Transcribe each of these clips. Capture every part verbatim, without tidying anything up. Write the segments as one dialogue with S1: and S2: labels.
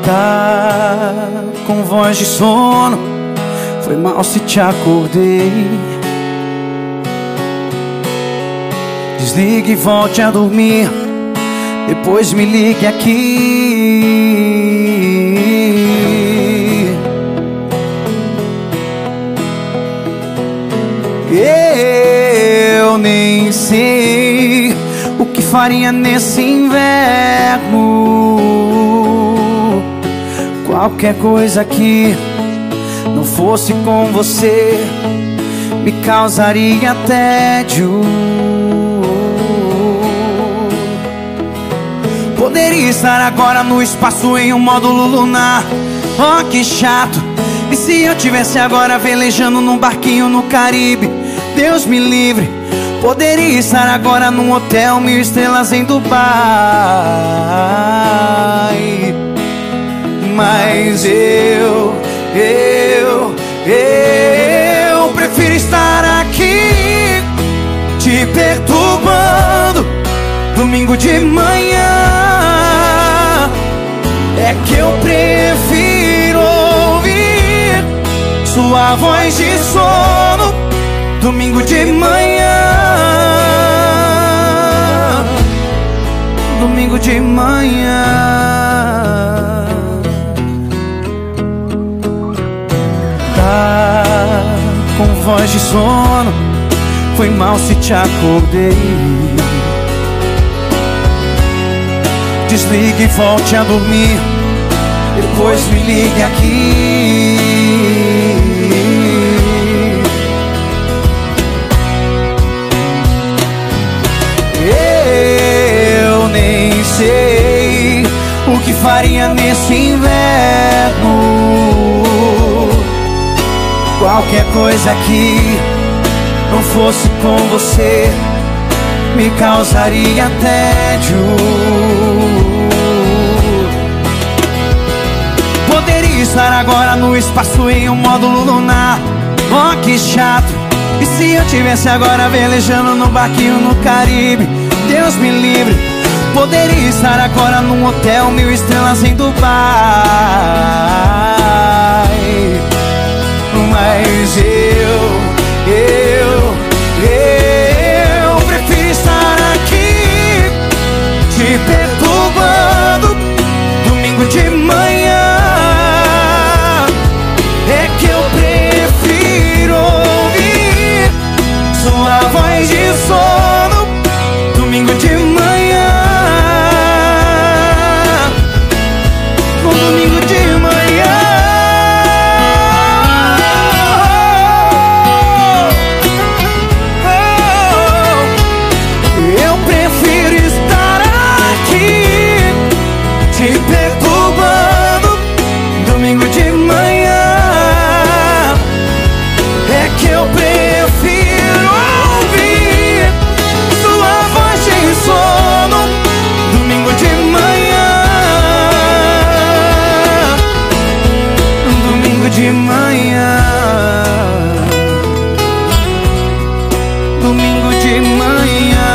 S1: Tá com voz de sono, foi mal se te acordei. Desligue e volte a dormir, depois me ligue aqui. Eu nem sei o que faria nesse inverno. Qualquer coisa que não fosse com você me causaria tédio. Poderia estar agora no espaço em um módulo lunar. Oh, que chato. E se eu tivesse agora velejando num barquinho no Caribe? Deus me livre. Poderia estar agora num hotel mil estrelas em Dubai. Mas eu, eu, eu prefiro estar aqui te perturbando domingo de manhã. É que eu prefiro ouvir sua voz de sono domingo de manhã. Domingo de manhã. Tá com voz de sono, foi mal se te acordei. Desligue e volte a dormir, depois me ligue aqui. Eu nem sei o que faria nesse inverno. Qualquer coisa que não fosse com você me causaria tédio. Poderia estar agora no espaço em um módulo lunar. Oh, que chato. E se eu tivesse agora velejando num barquinho no Caribe? Deus me livre. Poderia estar agora num hotel mil estrelas em Dubai. Mas eu, eu, eu prefiro estar aqui te perturbando domingo de manhã. É que eu prefiro ouvir sua voz de sono domingo de manhã. No domingo de manhã. Te perturbando domingo de manhã. É que eu prefiro ouvir sua voz de sono domingo de manhã. Domingo de manhã. Domingo de manhã.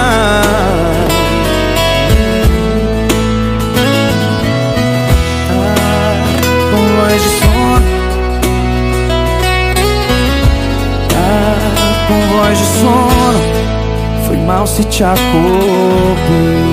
S1: Com voz de sono, foi mal se te acordei.